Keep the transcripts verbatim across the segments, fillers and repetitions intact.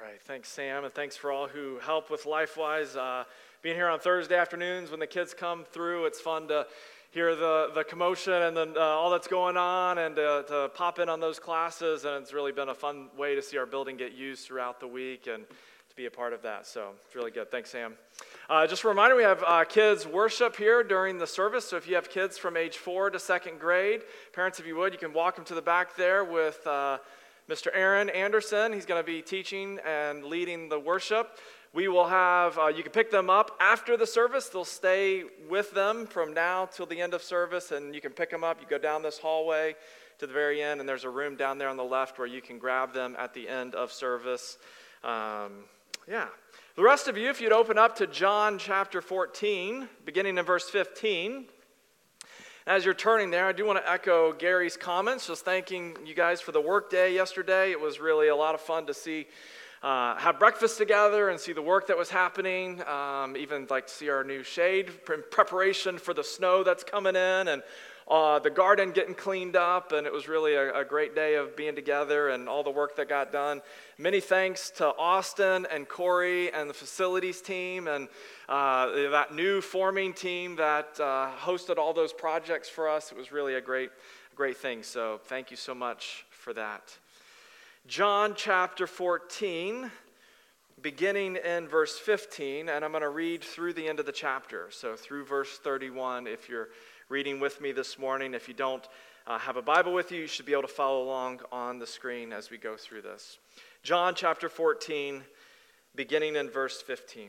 right, thanks, Sam, and thanks for all who help with LifeWise. Uh, being here on Thursday afternoons when the kids come through, it's fun to hear the, the commotion and then uh, all that's going on, and uh, to pop in on those classes, and it's really been a fun way to see our building get used throughout the week and to be a part of that, so it's really good. Thanks, Sam. Uh, just a reminder, we have uh, kids worship here during the service, so if you have kids from age four to second grade, parents, if you would, you can walk them to the back there with uh, Mister Aaron Anderson. He's going to be teaching and leading the worship. We will have, uh, you can pick them up after the service. They'll stay with them from now till the end of service, and you can pick them up. You go down this hallway to the very end, and there's a room down there on the left where you can grab them at the end of service. Um, yeah. The rest of you, if you'd open up to John chapter fourteen, beginning in verse fifteen. As you're turning there, I do want to echo Gary's comments, just thanking you guys for the work day yesterday. It was really a lot of fun to see, uh, have breakfast together and see the work that was happening, um, even like to see our new shade in preparation for the snow that's coming in, and uh, the garden getting cleaned up, and it was really a, a great day of being together and all the work that got done. Many thanks to Austin and Corey and the facilities team and uh, that new forming team that uh, hosted all those projects for us. It was really a great, great thing, so thank you so much for that. John chapter fourteen, beginning in verse fifteen, and I'm going to read through the end of the chapter, so through verse thirty-one if you're reading with me this morning. If you don't uh, have a Bible with you, you should be able to follow along on the screen as we go through this. John chapter fourteen, beginning in verse fifteen.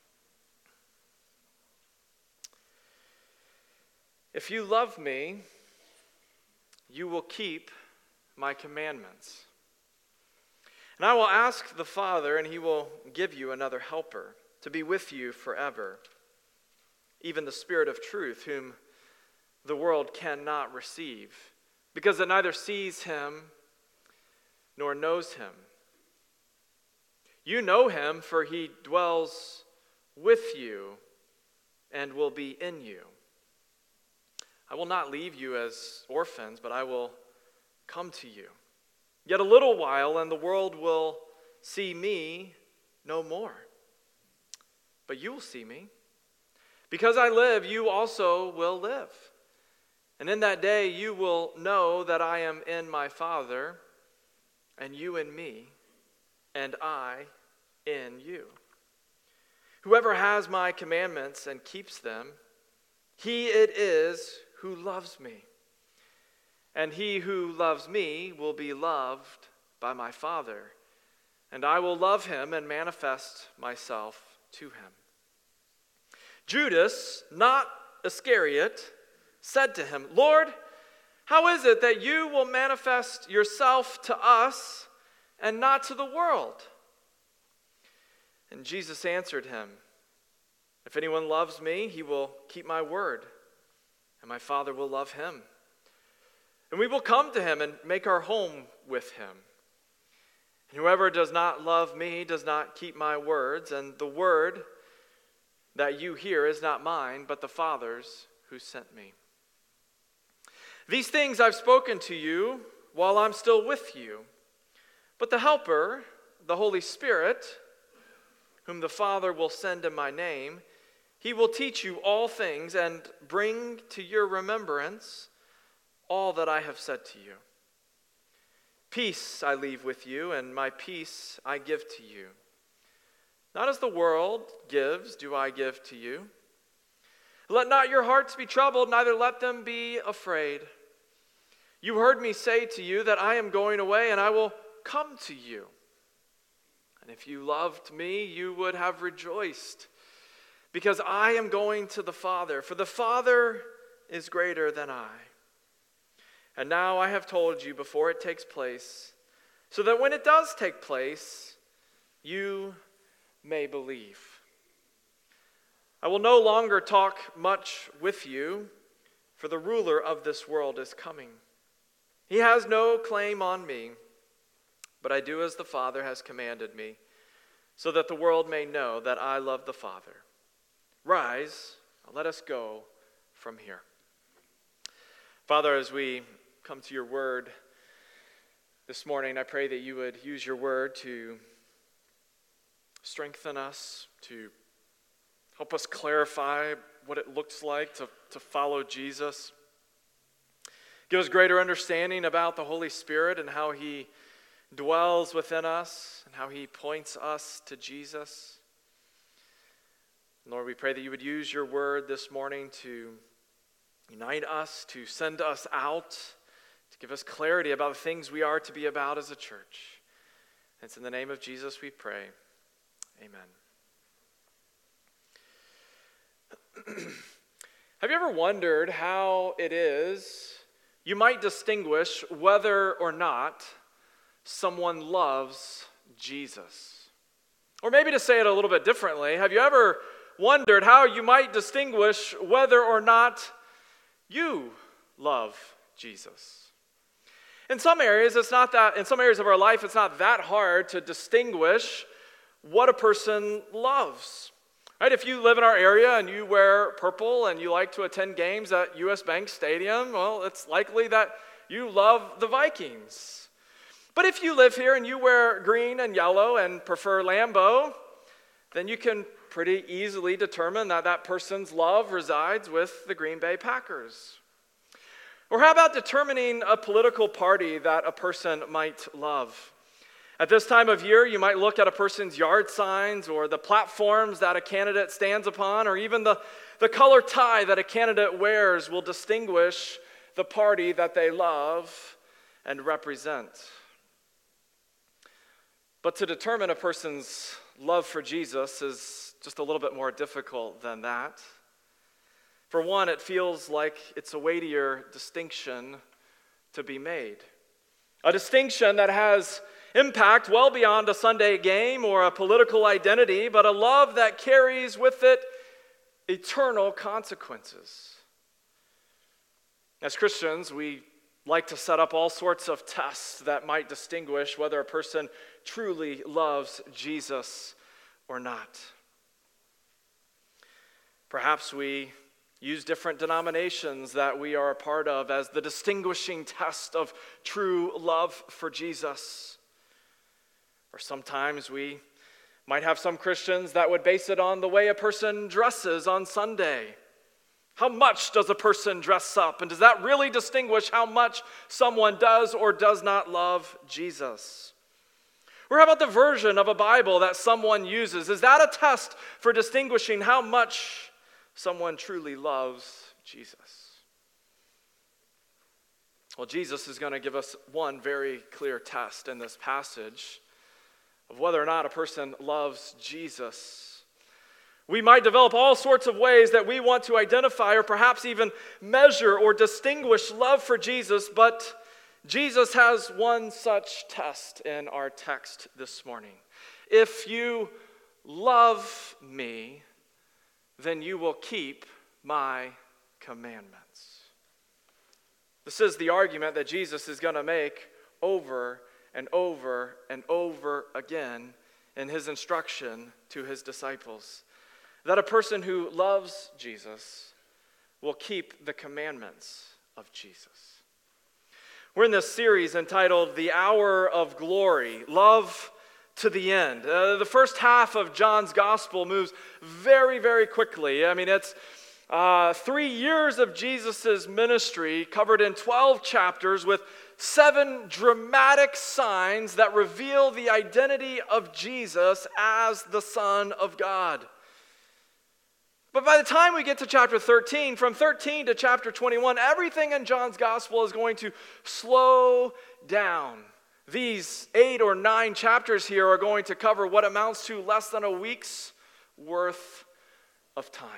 If you love me, you will keep my commandments. And I will ask the Father, and he will give you another helper to be with you forever, even the Spirit of truth, whom the world cannot receive, because it neither sees him nor knows him. You know him, for he dwells with you and will be in you. I will not leave you as orphans, but I will come to you. Yet a little while, and the world will see me no more. But you will see me. Because I live, you also will live. And in that day you will know that I am in my Father, and you in me, and I in you. Whoever has my commandments and keeps them, he it is who loves me. And he who loves me will be loved by my Father, and I will love him and manifest myself to him. Judas, not Iscariot, said to him, Lord, how is it that you will manifest yourself to us and not to the world? And Jesus answered him, if anyone loves me, he will keep my word, and my Father will love him. And we will come to him and make our home with him. And whoever does not love me does not keep my words, and the word that you hear is not mine, but the Father's who sent me. These things I've spoken to you while I'm still with you. But the Helper, the Holy Spirit, whom the Father will send in my name, he will teach you all things and bring to your remembrance all that I have said to you. Peace I leave with you, and my peace I give to you. Not as the world gives, do I give to you. Let not your hearts be troubled, neither let them be afraid. You heard me say to you that I am going away, and I will come to you. And if you loved me, you would have rejoiced, because I am going to the Father, for the Father is greater than I. And now I have told you before it takes place, so that when it does take place, you may believe. I will no longer talk much with you, for the ruler of this world is coming. He has no claim on me, but I do as the Father has commanded me, so that the world may know that I love the Father. Rise, let us go from here. Father, as we come to your word this morning, I pray that you would use your word to strengthen us, to help us clarify what it looks like to, to follow Jesus. Give us greater understanding about the Holy Spirit and how he dwells within us and how he points us to Jesus. Lord, we pray that you would use your word this morning to unite us, to send us out, to give us clarity about the things we are to be about as a church. And it's in the name of Jesus we pray. Amen. Have you ever wondered how it is you might distinguish whether or not someone loves Jesus? Or maybe to say it a little bit differently, have you ever wondered how you might distinguish whether or not you love Jesus? In some areas, it's not that, in some areas of our life, it's not that hard to distinguish what a person loves. Right? If you live in our area and you wear purple and you like to attend games at U S Bank Stadium, well, it's likely that you love the Vikings. But if you live here and you wear green and yellow and prefer Lambeau, then you can pretty easily determine that that person's love resides with the Green Bay Packers. Or how about determining a political party that a person might love? At this time of year, you might look at a person's yard signs or the platforms that a candidate stands upon, or even the, the color tie that a candidate wears will distinguish the party that they love and represent. But to determine a person's love for Jesus is just a little bit more difficult than that. For one, it feels like it's a weightier distinction to be made. A distinction that has impact well beyond a Sunday game or a political identity, but a love that carries with it eternal consequences. As Christians, we like to set up all sorts of tests that might distinguish whether a person truly loves Jesus or not. Perhaps we use different denominations that we are a part of as the distinguishing test of true love for Jesus. Or sometimes we might have some Christians that would base it on the way a person dresses on Sunday. How much does a person dress up? And does that really distinguish how much someone does or does not love Jesus? Or how about the version of a Bible that someone uses? Is that a test for distinguishing how much someone truly loves Jesus? Well, Jesus is going to give us one very clear test in this passage of whether or not a person loves Jesus. We might develop all sorts of ways that we want to identify or perhaps even measure or distinguish love for Jesus, but Jesus has one such test in our text this morning. If you love me, then you will keep my commandments. This is the argument that Jesus is going to make over and over and over again in his instruction to his disciples. That a person who loves Jesus will keep the commandments of Jesus. We're in this series entitled The Hour of Glory, Love to the End. Uh, the first half of John's gospel moves very, very quickly. I mean, it's uh, three years of Jesus' ministry covered in twelve chapters with seven dramatic signs that reveal the identity of Jesus as the Son of God. But by the time we get to chapter thirteen, from thirteen to chapter twenty-one, everything in John's gospel is going to slow down. These eight or nine chapters here are going to cover what amounts to less than a week's worth of time.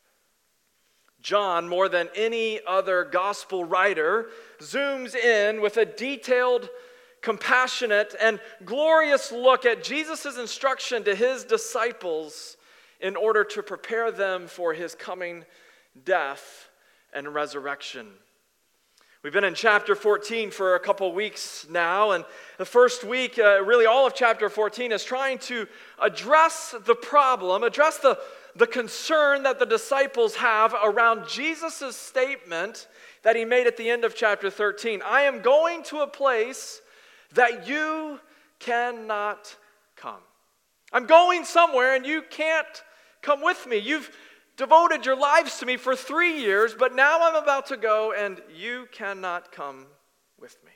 John, more than any other gospel writer, zooms in with a detailed, compassionate, and glorious look at Jesus' instruction to his disciples in order to prepare them for his coming death and resurrection. We've been in chapter fourteen for a couple weeks now, and the first week, uh, really all of chapter fourteen, is trying to address the problem, address the, the concern that the disciples have around Jesus' statement that he made at the end of chapter thirteen. I am going to a place that you cannot come. I'm going somewhere and you can't come with me. You've devoted your lives to me for three years, but now I'm about to go and you cannot come with me.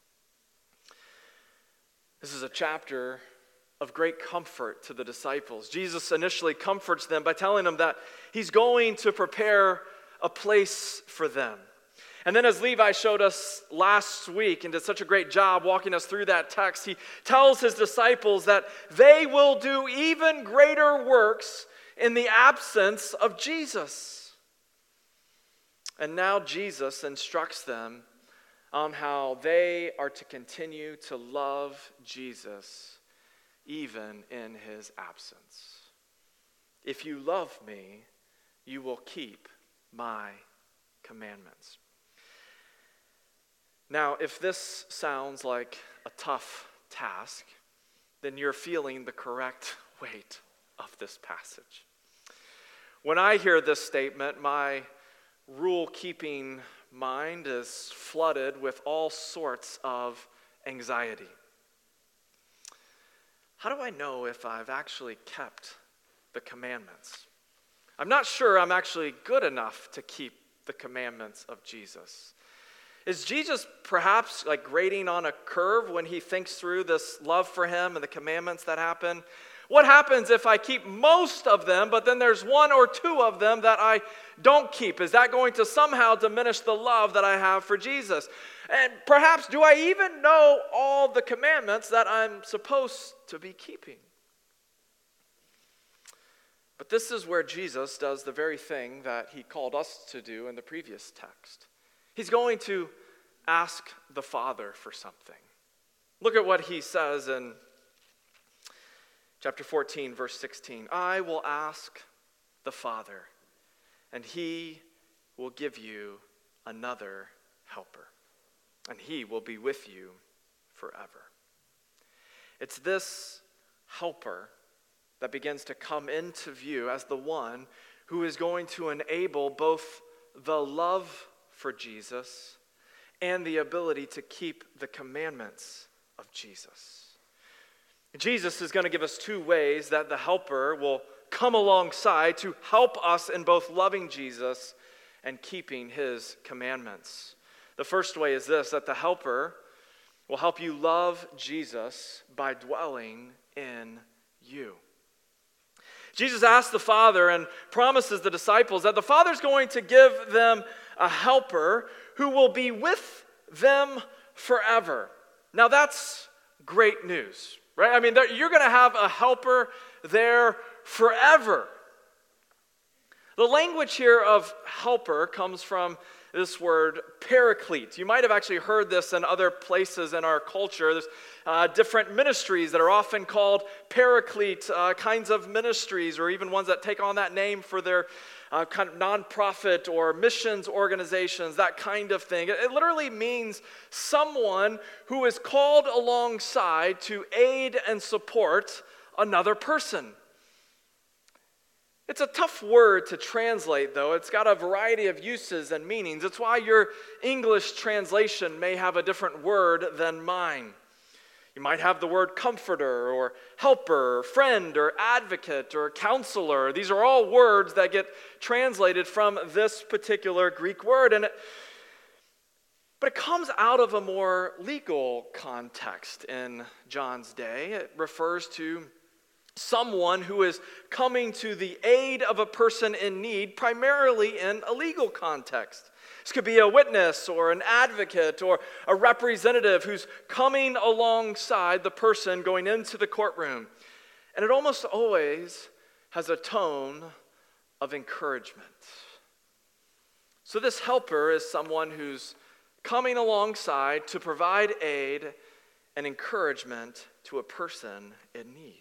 This is a chapter of great comfort to the disciples. Jesus initially comforts them by telling them that he's going to prepare a place for them. And then as Levi showed us last week and did such a great job walking us through that text, he tells his disciples that they will do even greater works in the absence of Jesus. And now Jesus instructs them on how they are to continue to love Jesus even in his absence. If you love me, you will keep my commandments. Now, if this sounds like a tough task, then you're feeling the correct weight of this passage. When I hear this statement, my rule-keeping mind is flooded with all sorts of anxiety. How do I know if I've actually kept the commandments? I'm not sure I'm actually good enough to keep the commandments of Jesus. Is Jesus perhaps like grading on a curve when he thinks through this love for him and the commandments that happen? What happens if I keep most of them, but then there's one or two of them that I don't keep? Is that going to somehow diminish the love that I have for Jesus? And perhaps, do I even know all the commandments that I'm supposed to be keeping? But this is where Jesus does the very thing that he called us to do in the previous text. He's going to ask the Father for something. Look at what he says in chapter fourteen, verse sixteen. I will ask the Father, and he will give you another helper, and he will be with you forever. It's this helper that begins to come into view as the one who is going to enable both the love for Jesus and the ability to keep the commandments of Jesus. Jesus is going to give us two ways that the helper will come alongside to help us in both loving Jesus and keeping his commandments. The first way is this, that the helper will help you love Jesus by dwelling in you. Jesus asks the Father and promises the disciples that the Father's going to give them a helper who will be with them forever. Now that's great news, right? I mean, you're going to have a helper there forever. The language here of helper comes from this word paraclete. You might have actually heard this in other places in our culture. There's uh, different ministries that are often called paraclete uh, kinds of ministries, or even ones that take on that name for their uh, kind of nonprofit or missions organizations, that kind of thing. It, it literally means someone who is called alongside to aid and support another person. It's a tough word to translate, though. It's got a variety of uses and meanings. It's why your English translation may have a different word than mine. You might have the word comforter or helper, or friend or advocate or counselor. These are all words that get translated from this particular Greek word. And it, but it comes out of a more legal context in John's day. It refers to someone who is coming to the aid of a person in need, primarily in a legal context. This could be a witness or an advocate or a representative who's coming alongside the person going into the courtroom. And it almost always has a tone of encouragement. So this helper is someone who's coming alongside to provide aid and encouragement to a person in need.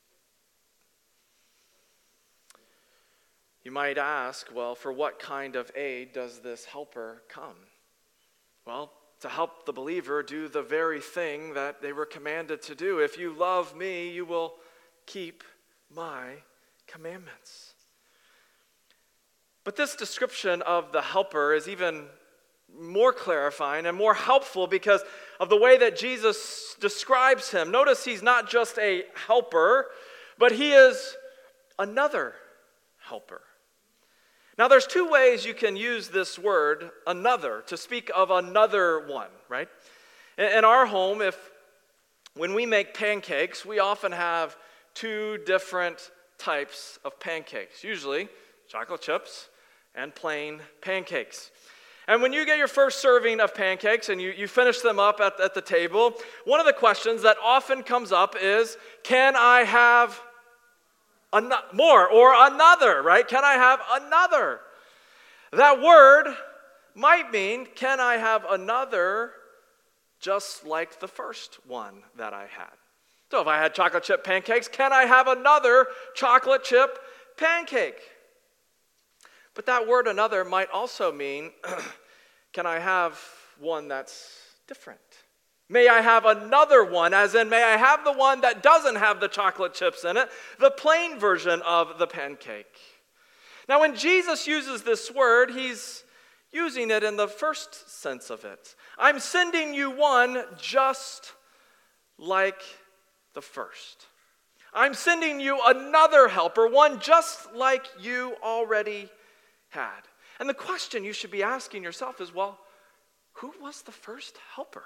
You might ask, well, for what kind of aid does this helper come? Well, to help the believer do the very thing that they were commanded to do. If you love me, you will keep my commandments. But this description of the helper is even more clarifying and more helpful because of the way that Jesus describes him. Notice he's not just a helper, but he is another helper. Now, there's two ways you can use this word, another, to speak of another one, right? In our home, if when we make pancakes, we often have two different types of pancakes, usually chocolate chips and plain pancakes. And when you get your first serving of pancakes and you, you finish them up at, at the table, one of the questions that often comes up is, can I have an- more or another, right? Can I have another? That word might mean, can I have another just like the first one that I had? So if I had chocolate chip pancakes, can I have another chocolate chip pancake? But that word another might also mean, can I have one that's different? May I have another one, as in may I have the one that doesn't have the chocolate chips in it, the plain version of the pancake. Now when Jesus uses this word, he's using it in the first sense of it. I'm sending you one just like the first. I'm sending you another helper, one just like you already had. And the question you should be asking yourself is, well, who was the first helper?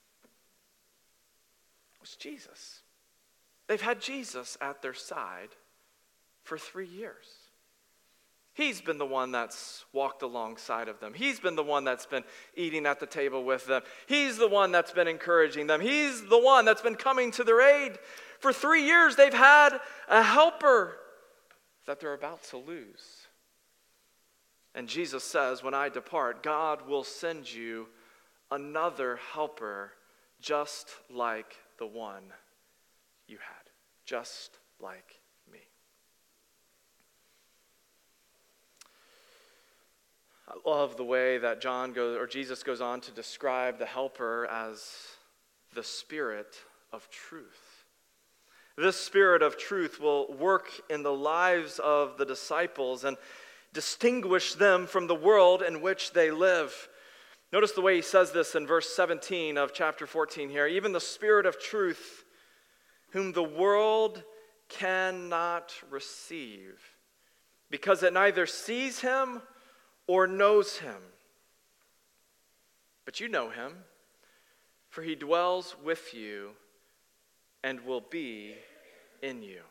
It was Jesus. They've had Jesus at their side for three years. He's been the one that's walked alongside of them. He's been the one that's been eating at the table with them. He's the one that's been encouraging them. He's the one that's been coming to their aid. For three years, they've had a helper that they're about to lose. And Jesus says, when I depart, God will send you another helper just like the one you had, just like me. I love the way that John goes, or Jesus goes on to describe the helper as the Spirit of truth. This Spirit of truth will work in the lives of the disciples and distinguish them from the world in which they live. Notice the way he says this in verse seventeen of chapter fourteen here. Even the Spirit of truth, whom the world cannot receive, because it neither sees him or knows him. But you know him, for he dwells with you and will be in you.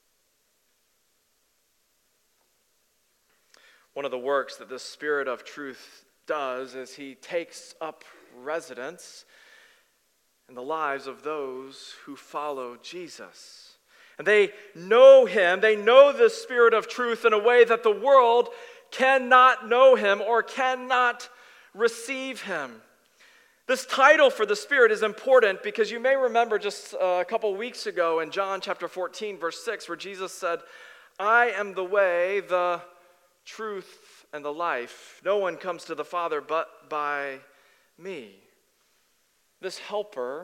One of the works that the Spirit of truth does is he takes up residence in the lives of those who follow Jesus. And they know him, they know the Spirit of truth in a way that the world cannot know him or cannot receive him. This title for the Spirit is important because you may remember just a couple weeks ago in John chapter fourteen, verse six, where Jesus said, I am the way, the truth, and the life. No one comes to the Father but by me. This helper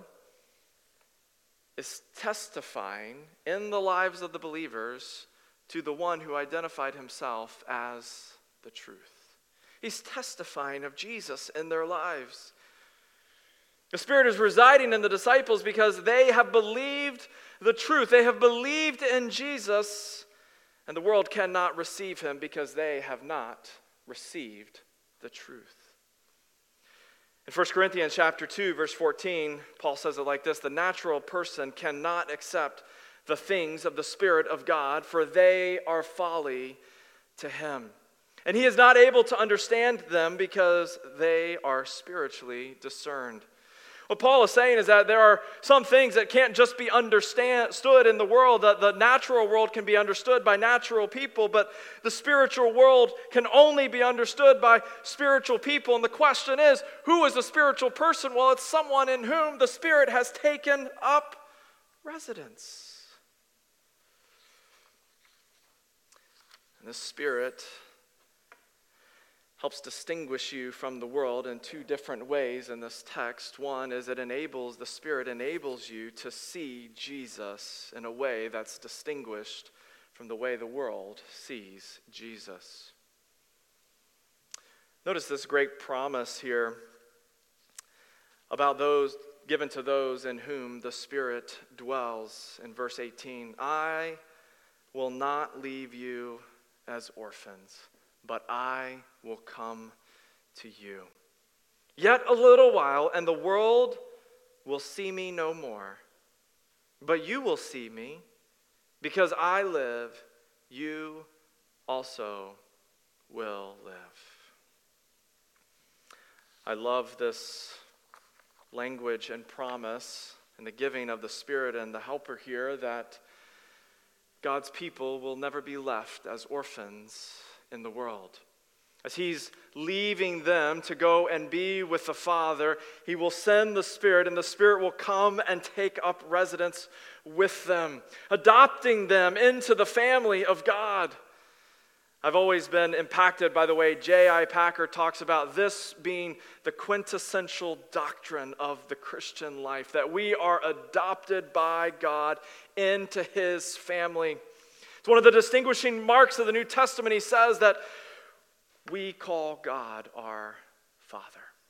is testifying in the lives of the believers to the one who identified himself as the truth. He's testifying of Jesus in their lives. The Spirit is residing in the disciples because they have believed the truth. They have believed in Jesus. And the world cannot receive him because they have not received the truth. In First Corinthians chapter two, verse fourteen, Paul says it like this: the natural person cannot accept the things of the Spirit of God, for they are folly to him. And he is not able to understand them because they are spiritually discerned. What Paul is saying is that there are some things that can't just be understood in the world. The, the natural world can be understood by natural people, but the spiritual world can only be understood by spiritual people. And the question is, who is a spiritual person? Well, it's someone in whom the Spirit has taken up residence. And the Spirit helps distinguish you from the world in two different ways in this text. One is it enables, the Spirit enables you to see Jesus in a way that's distinguished from the way the world sees Jesus. Notice this great promise here about those given to those in whom the Spirit dwells in verse eighteen. I will not leave you as orphans, but I will come to you. Yet a little while, and the world will see me no more. But you will see me, because I live, you also will live. I love this language and promise and the giving of the Spirit and the Helper here that God's people will never be left as orphans in the world. As he's leaving them to go and be with the Father, he will send the Spirit, and the Spirit will come and take up residence with them, adopting them into the family of God. I've always been impacted by the way J I Packer talks about this being the quintessential doctrine of the Christian life, that we are adopted by God into his family. It's one of the distinguishing marks of the New Testament. He says that we call God our Father.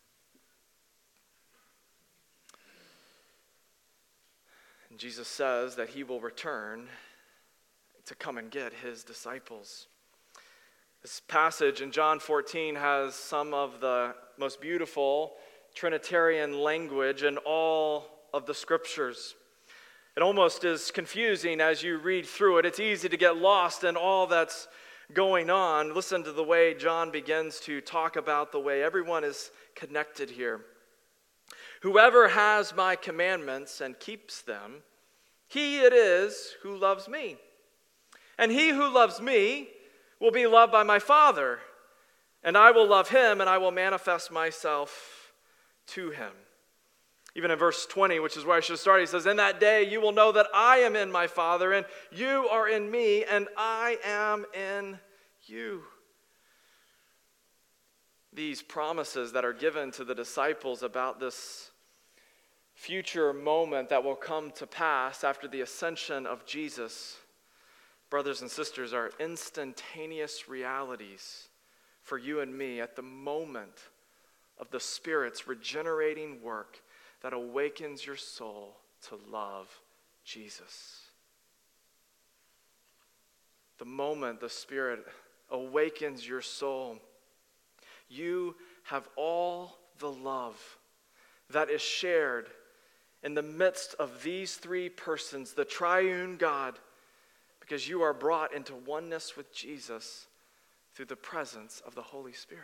And Jesus says that he will return to come and get his disciples. This passage in John fourteen has some of the most beautiful Trinitarian language in all of the scriptures. It almost is confusing as you read through it. It's easy to get lost in all that's going on. Listen to the way John begins to talk about the way everyone is connected here. Whoever has my commandments and keeps them, he it is who loves me. And he who loves me will be loved by my Father, and I will love him, and I will manifest myself to him. Even in verse twenty, which is where I should start, he says, in that day you will know that I am in my Father, and you are in me, and I am in you. These promises that are given to the disciples about this future moment that will come to pass after the ascension of Jesus, brothers and sisters, are instantaneous realities for you and me at the moment of the Spirit's regenerating work that awakens your soul to love Jesus. The moment the Spirit awakens your soul, you have all the love that is shared in the midst of these three persons, the triune God, because you are brought into oneness with Jesus through the presence of the Holy Spirit.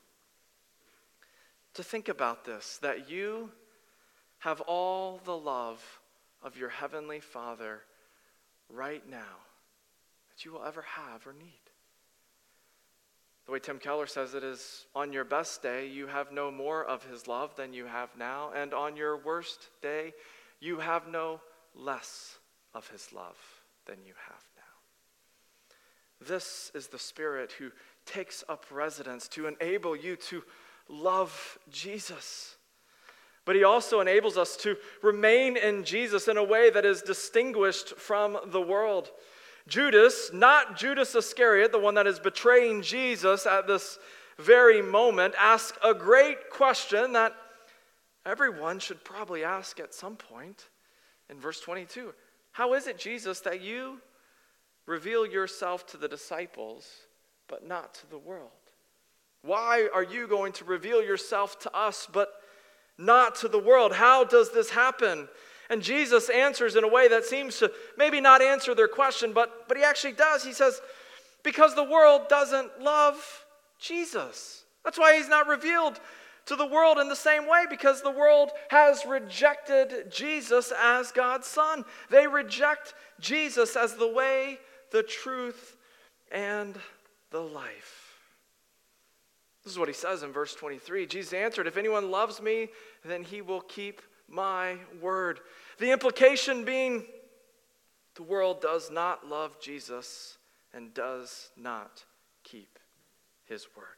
To think about this, that you have all the love of your heavenly Father right now that you will ever have or need. The way Tim Keller says it is, on your best day, you have no more of his love than you have now, and on your worst day, you have no less of his love than you have now. This is the Spirit who takes up residence to enable you to love Jesus. But he also enables us to remain in Jesus in a way that is distinguished from the world. Judas, not Judas Iscariot, the one that is betraying Jesus at this very moment, asks a great question that everyone should probably ask at some point in verse twenty-two. How is it, Jesus, that you reveal yourself to the disciples, but not to the world? Why are you going to reveal yourself to us, but not to the world? How does this happen? And Jesus answers in a way that seems to maybe not answer their question, but, but he actually does. He says, because the world doesn't love Jesus. That's why he's not revealed to the world in the same way, because the world has rejected Jesus as God's Son. They reject Jesus as the way, the truth, and the life. This is what he says in verse twenty-three. Jesus answered, if anyone loves me, then he will keep my word. The implication being, the world does not love Jesus and does not keep his word.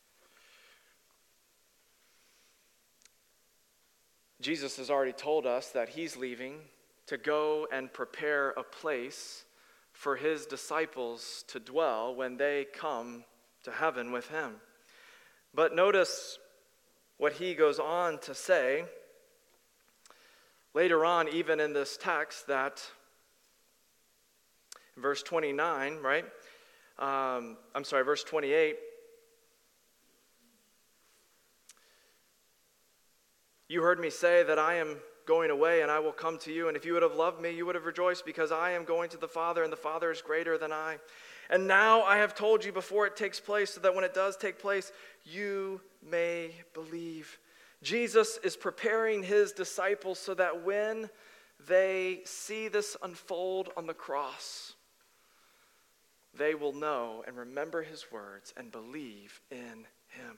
Jesus has already told us that he's leaving to go and prepare a place for his disciples to dwell when they come to heaven with him. But notice what he goes on to say later on, even in this text, that Verse twenty-nine, right? Um, I'm sorry, verse twenty-eight. You heard me say that I am going away and I will come to you. And if you would have loved me, you would have rejoiced because I am going to the Father and the Father is greater than I. And now I have told you before it takes place so that when it does take place, you may believe. Jesus is preparing his disciples so that when they see this unfold on the cross, they will know and remember his words and believe in him.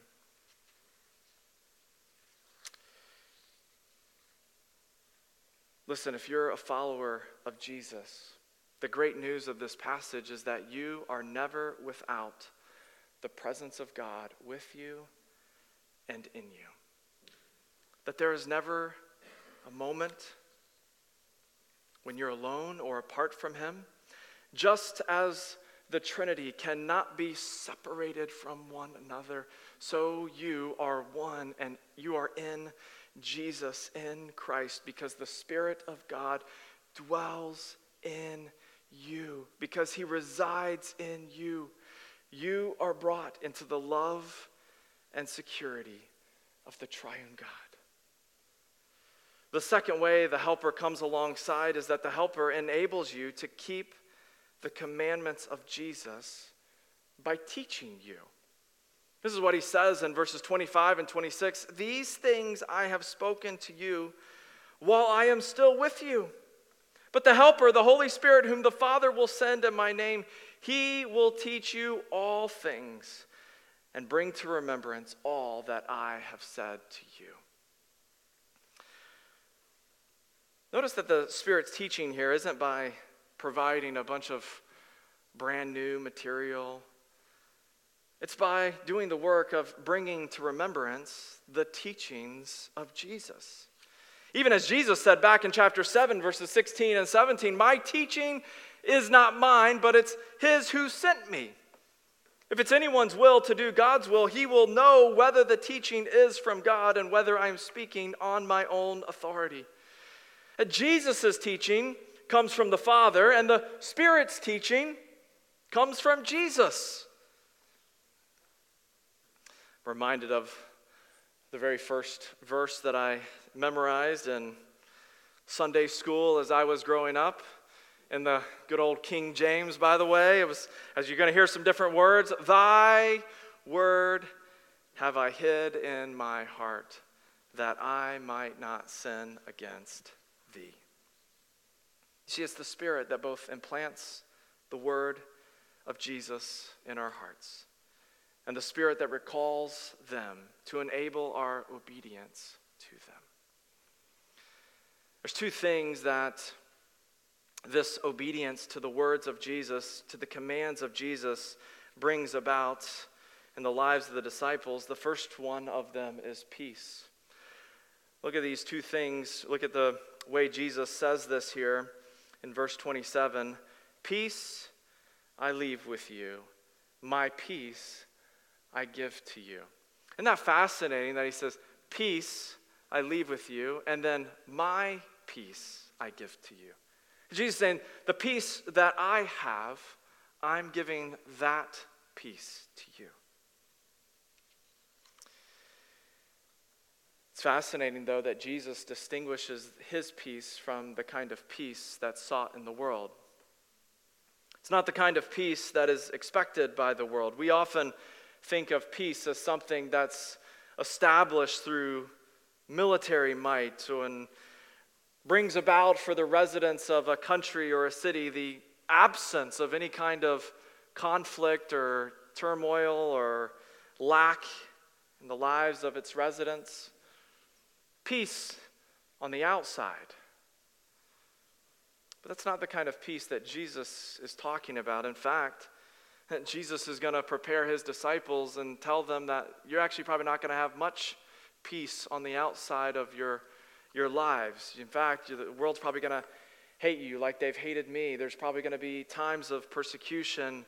Listen, if you're a follower of Jesus, the great news of this passage is that you are never without the presence of God with you and in you. That there is never a moment when you're alone or apart from him. Just as the Trinity cannot be separated from one another, so you are one and you are in Jesus, in Christ, because the Spirit of God dwells in you, because he resides in you. You are brought into the love and security of the triune God. The second way the helper comes alongside is that the helper enables you to keep the commandments of Jesus by teaching you. This is what he says in verses twenty-five and twenty-six. These things I have spoken to you while I am still with you. But the helper, the Holy Spirit, whom the Father will send in my name, he will teach you all things and bring to remembrance all that I have said to you. Notice that the Spirit's teaching here isn't by providing a bunch of brand new material. It's by doing the work of bringing to remembrance the teachings of Jesus. Even as Jesus said back in chapter seven, verses sixteen and seventeen, my teaching is not mine, but it's his who sent me. If it's anyone's will to do God's will, he will know whether the teaching is from God and whether I'm speaking on my own authority. Jesus' teaching comes from the Father, and the Spirit's teaching comes from Jesus. I'm reminded of the very first verse that I memorized in Sunday school as I was growing up, in the good old King James, by the way. It was, as you're going to hear some different words, thy word have I hid in my heart, that I might not sin against thee. See, it's the Spirit that both implants the word of Jesus in our hearts, and the Spirit that recalls them to enable our obedience to them. There's two things that this obedience to the words of Jesus, to the commands of Jesus, brings about in the lives of the disciples. The first one of them is peace. Look at these two things. Look at the way Jesus says this here in verse twenty-seven. Peace I leave with you, my peace I give to you. Isn't that fascinating that he says, peace I leave with you, and then my peace I give to you. Jesus is saying, the peace that I have, I'm giving that peace to you. It's fascinating, though, that Jesus distinguishes his peace from the kind of peace that's sought in the world. It's not the kind of peace that is expected by the world. We often think of peace as something that's established through military might and brings about for the residents of a country or a city the absence of any kind of conflict or turmoil or lack in the lives of its residents. Peace on the outside. But that's not the kind of peace that Jesus is talking about. In fact, Jesus is going to prepare his disciples and tell them that you're actually probably not going to have much peace on the outside of your, your lives. In fact, the world's probably going to hate you like they've hated me. There's probably going to be times of persecution.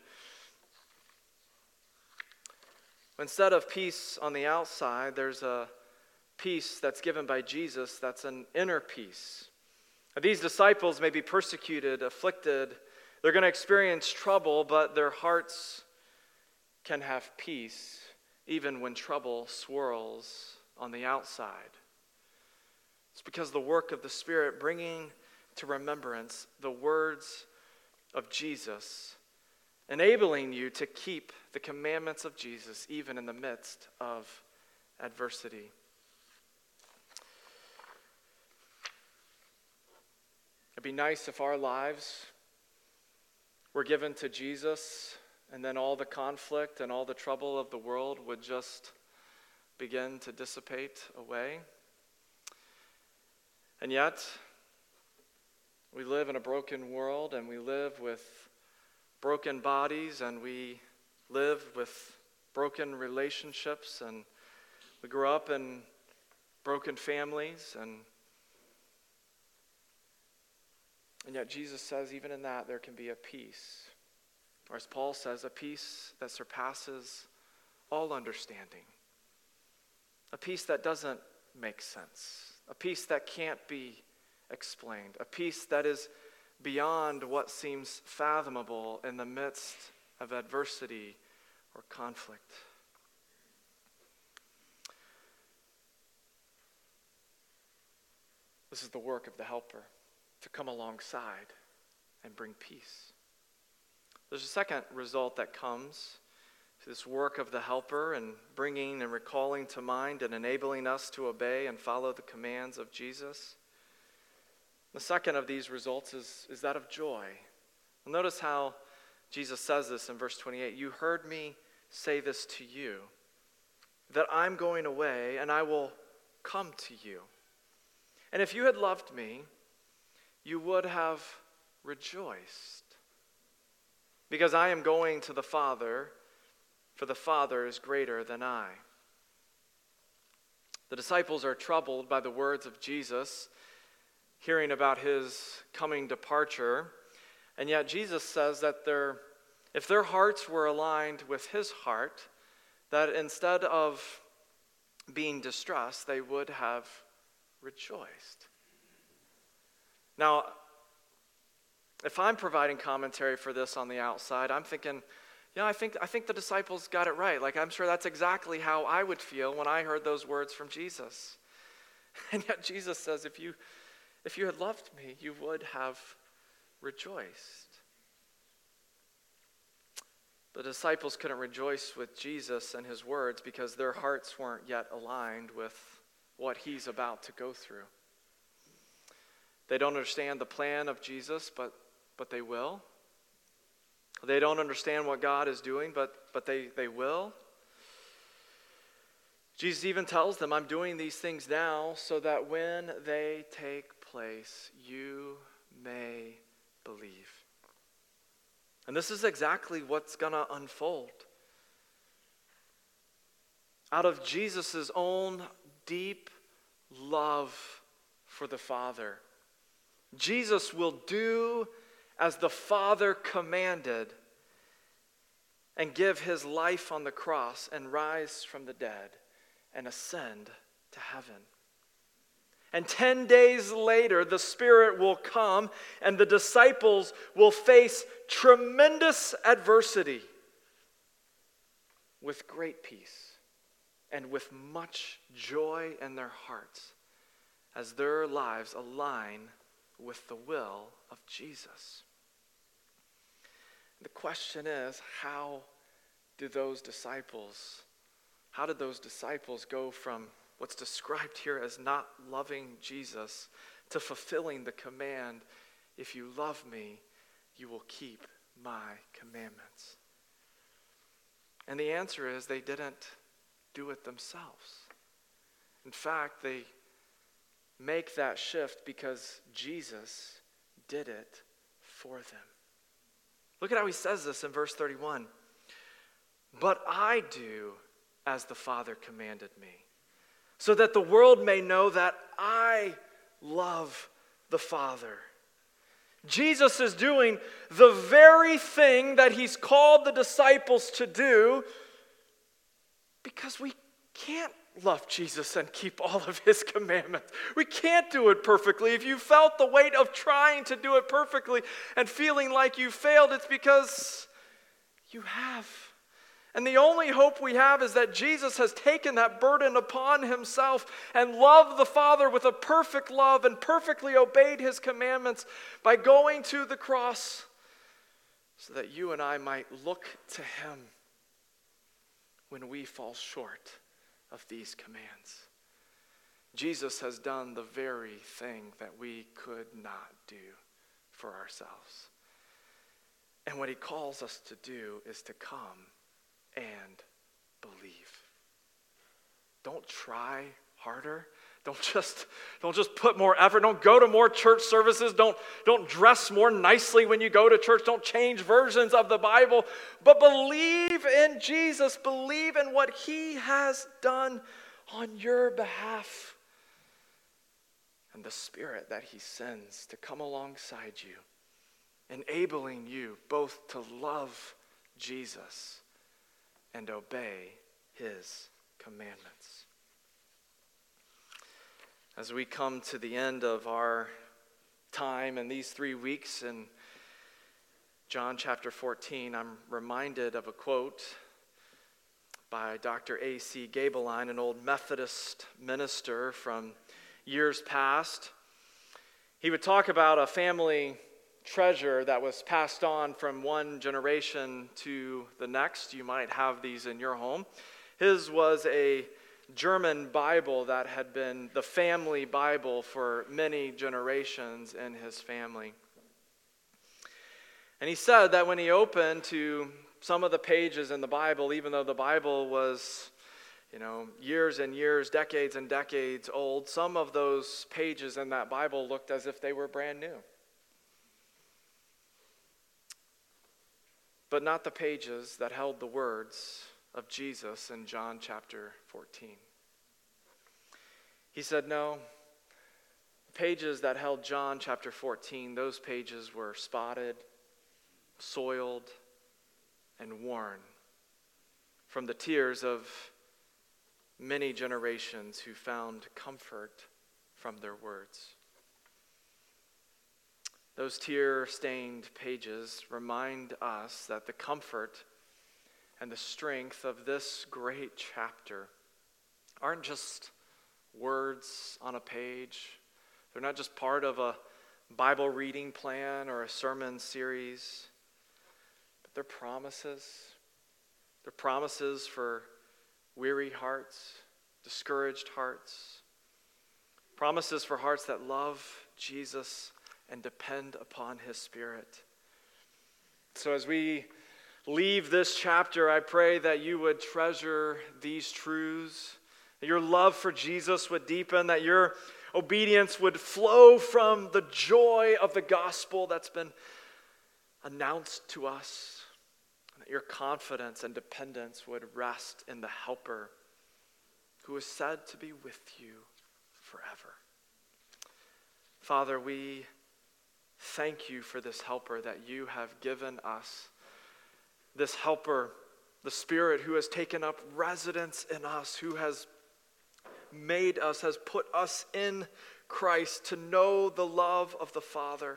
Instead of peace on the outside, there's a peace that's given by Jesus that's an inner peace. These disciples may be persecuted, afflicted, They're going to experience trouble, but their hearts can have peace even when trouble swirls on the outside. It's because the work of the Spirit bringing to remembrance the words of Jesus, enabling you to keep the commandments of Jesus even in the midst of adversity. It'd be nice if our lives were given to Jesus, and then all the conflict and all the trouble of the world would just begin to dissipate away. And yet, we live in a broken world, and we live with broken bodies, and we live with broken relationships, and we grow up in broken families, and And yet Jesus says even in that there can be a peace. Or as Paul says, a peace that surpasses all understanding. A peace that doesn't make sense. A peace that can't be explained. A peace that is beyond what seems fathomable in the midst of adversity or conflict. This is the work of the helper, to come alongside and bring peace. There's a second result that comes to this work of the helper and bringing and recalling to mind and enabling us to obey and follow the commands of Jesus. The second of these results is, is that of joy. Well, notice how Jesus says this in verse twenty-eight. You heard me say this to you, that I'm going away and I will come to you. And if you had loved me, you would have rejoiced, because I am going to the Father, for the Father is greater than I. The disciples are troubled by the words of Jesus, hearing about his coming departure, and yet Jesus says that their, if their hearts were aligned with his heart, that instead of being distressed, they would have rejoiced. Now, if I'm providing commentary for this on the outside, I'm thinking, yeah, I think I think the disciples got it right. Like, I'm sure that's exactly how I would feel when I heard those words from Jesus. And yet Jesus says, if you if you had loved me, you would have rejoiced. The disciples couldn't rejoice with Jesus and his words because their hearts weren't yet aligned with what he's about to go through. They don't understand the plan of Jesus, but, but they will. They don't understand what God is doing, but, but they, they will. Jesus even tells them, I'm doing these things now so that when they take place, you may believe. And this is exactly what's going to unfold. Out of Jesus' own deep love for the Father, Jesus will do as the Father commanded and give his life on the cross and rise from the dead and ascend to heaven. And ten days later, the Spirit will come and the disciples will face tremendous adversity with great peace and with much joy in their hearts as their lives align with the will of Jesus. The question is, how do those disciples, how did those disciples go from what's described here as not loving Jesus to fulfilling the command, if you love me, you will keep my commandments? And the answer is they didn't do it themselves. In fact, they make that shift because Jesus did it for them. Look at how he says this in verse thirty-one. But I do as the Father commanded me, so that the world may know that I love the Father. Jesus is doing the very thing that he's called the disciples to do because we can't love Jesus and keep all of his commandments. We can't do it perfectly. If you felt the weight of trying to do it perfectly and feeling like you failed, it's because you have. And the only hope we have is that Jesus has taken that burden upon himself and loved the Father with a perfect love and perfectly obeyed his commandments by going to the cross so that you and I might look to him when we fall short of these commands. Jesus has done the very thing that we could not do for ourselves. And what he calls us to do is to come and believe. Don't try harder. Don't just, don't just put more effort. Don't go to more church services. Don't, don't dress more nicely when you go to church. Don't change versions of the Bible. But believe in Jesus. Believe in what he has done on your behalf. And the Spirit that he sends to come alongside you, enabling you both to love Jesus and obey his commandments. As we come to the end of our time in these three weeks in John chapter fourteen, I'm reminded of a quote by Doctor A C Gabeline, an old Methodist minister from years past. He would talk about a family treasure that was passed on from one generation to the next. You might have these in your home. His was a German Bible that had been the family Bible for many generations in his family. And he said that when he opened to some of the pages in the Bible, even though the Bible was, you know, years and years, decades and decades old, some of those pages in that Bible looked as if they were brand new. But not the pages that held the words of Jesus in John chapter fourteen. He said, no, the pages that held John chapter fourteen, those pages were spotted, soiled, and worn from the tears of many generations who found comfort from their words. Those tear-stained pages remind us that the comfort and the strength of this great chapter aren't just words on a page. They're not just part of a Bible reading plan or a sermon series, but they're promises. They're promises for weary hearts, discouraged hearts, promises for hearts that love Jesus and depend upon his Spirit. So as we leave this chapter, I pray that you would treasure these truths, that your love for Jesus would deepen, that your obedience would flow from the joy of the gospel that's been announced to us, and that your confidence and dependence would rest in the Helper who is said to be with you forever. Father, we thank you for this Helper that you have given us. This Helper, the Spirit who has taken up residence in us, who has made us, has put us in Christ to know the love of the Father.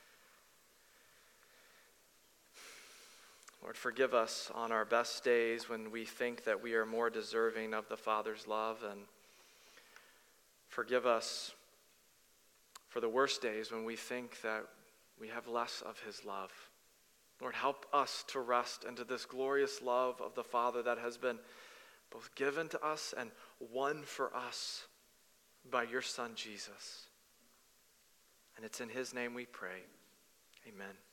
Lord, forgive us on our best days when we think that we are more deserving of the Father's love, and forgive us for the worst days when we think that we have less of his love. Lord, help us to rest into this glorious love of the Father that has been both given to us and won for us by your Son, Jesus. And it's in his name we pray. Amen.